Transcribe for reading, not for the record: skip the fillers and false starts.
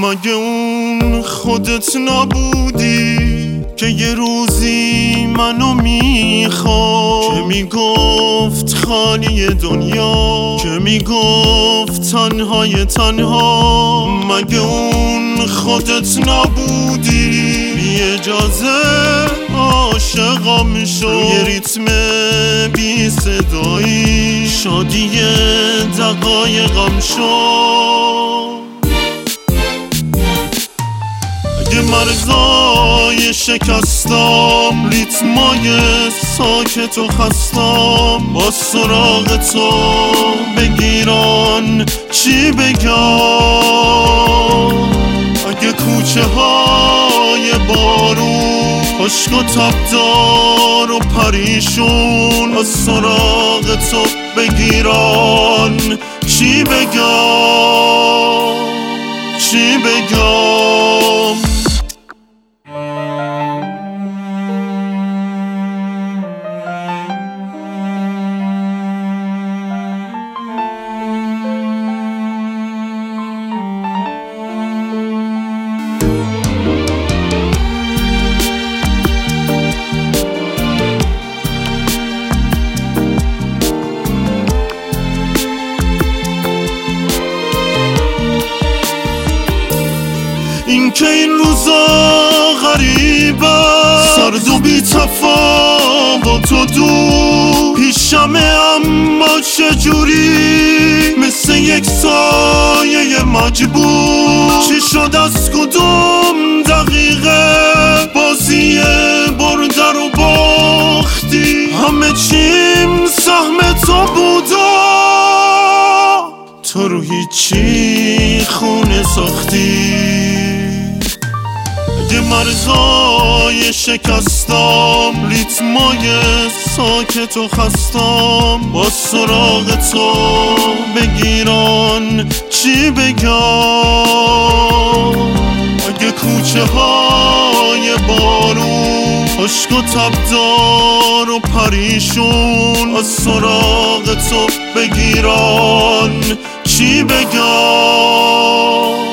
مگه اون خودت نبودی که یه روزی منو میخواد، که میگفت خالی دنیا، که میگفت تنهای تنها؟ مگه اون خودت نبودی بی اجازه عاشقم شد، یه ریتم بی صدایی شادی دقایقم شد. اگه مرزای شکستم، ریتمای ساکت و خستم، با سراغ تو بگیران چی بگم؟ اگه کوچه های بارون خشک و تبدار و پریشون، با سراغ تو بگیران چی بگم؟ چی بگم؟ این که این روزا غریبه، سرد و بی تفاوت و دور پیشمه، اما چجوری مثل یک سایه مجبور؟ چی شد از کدوم دقیقه بازی برده رو باختی؟ همه چیم سهم تو بودا، تو رو هیچی خونه ساختی. اگه مرزای شکستم، ریتمای ساکت و خستم، با سراغ تو بگیران چی بگم؟ اگه کوچه های بارون خشک و تبدار و پریشون، با سراغ تو بگیران چی بگم؟